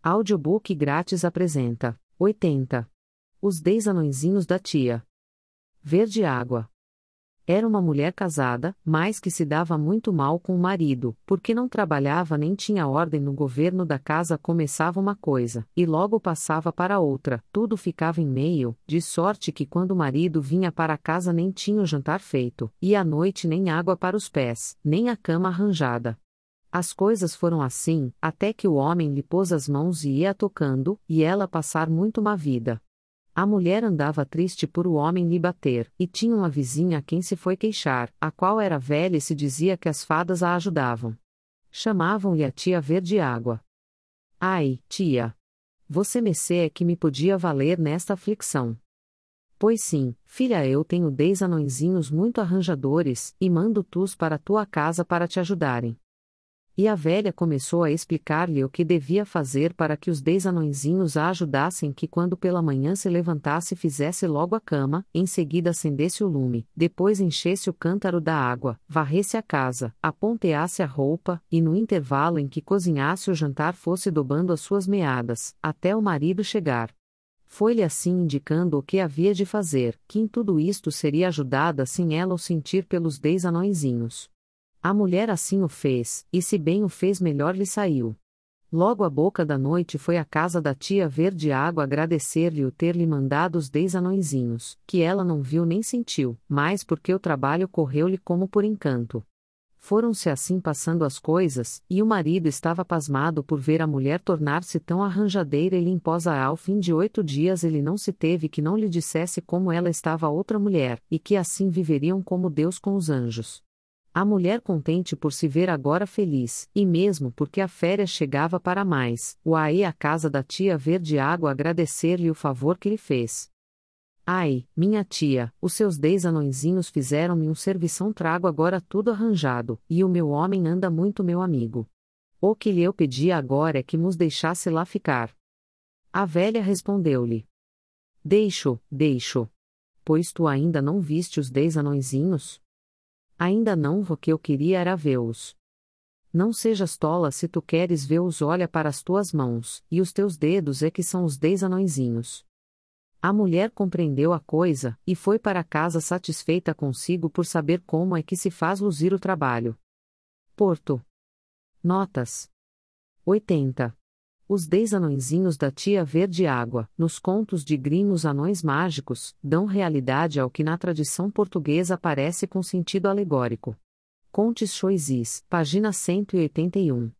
Audiobook grátis apresenta 80. Os 10 anõezinhos da tia Verde Água. Era uma mulher casada, mas que se dava muito mal com o marido, porque não trabalhava nem tinha ordem no governo da casa. Começava uma coisa, e logo passava para outra, tudo ficava em meio, de sorte que quando o marido vinha para casa nem tinha o jantar feito, e à noite nem água para os pés, nem a cama arranjada. As coisas foram assim, até que o homem lhe pôs as mãos e ia tocando, e ela passar muito má vida. A mulher andava triste por o homem lhe bater, e tinha uma vizinha a quem se foi queixar, a qual era velha e se dizia que as fadas a ajudavam. Chamavam-lhe a tia Verde Água. Ai, tia! Você é que me podia valer nesta aflição. Pois sim, filha, eu tenho 10 anõezinhos muito arranjadores, e mando tus para tua casa para te ajudarem. E a velha começou a explicar-lhe o que devia fazer para que os 10 anõezinhos a ajudassem, que quando pela manhã se levantasse fizesse logo a cama, em seguida acendesse o lume, depois enchesse o cântaro da água, varresse a casa, aponteasse a roupa, e no intervalo em que cozinhasse o jantar fosse dobando as suas meadas, até o marido chegar. Foi-lhe assim indicando o que havia de fazer, que em tudo isto seria ajudada sem ela o sentir pelos 10 anõezinhos. A mulher assim o fez, e se bem o fez melhor lhe saiu. Logo à boca da noite foi à casa da tia Verde Água agradecer-lhe o ter-lhe mandado os 10 anõezinhos, que ela não viu nem sentiu, mas porque o trabalho correu-lhe como por encanto. Foram-se assim passando as coisas, e o marido estava pasmado por ver a mulher tornar-se tão arranjadeira e limposa. Ao fim de 8 dias ele não se teve que não lhe dissesse como ela estava a outra mulher, e que assim viveriam como Deus com os anjos. A mulher, contente por se ver agora feliz, e mesmo porque a férias chegava para mais, ia à casa da tia Verde Água agradecer-lhe o favor que lhe fez. Ai, minha tia, os seus 10 anõezinhos fizeram-me um servição, trago agora tudo arranjado, e o meu homem anda muito meu amigo. O que lhe eu pedia agora é que nos deixasse lá ficar. A velha respondeu-lhe: Deixo. Pois tu ainda não viste os 10 anõezinhos? Ainda não, o que eu queria era vê-los. Não sejas tola, se tu queres vê-los, olha para as tuas mãos, e os teus dedos é que são os 10 anõezinhos. A mulher compreendeu a coisa, e foi para casa satisfeita consigo por saber como é que se faz luzir o trabalho. Porto. Notas. 80. Os 10 anõezinhos da tia Verde Água, nos contos de Grimm. Os anões mágicos dão realidade ao que na tradição portuguesa aparece com sentido alegórico. Contes Choisis, página 181.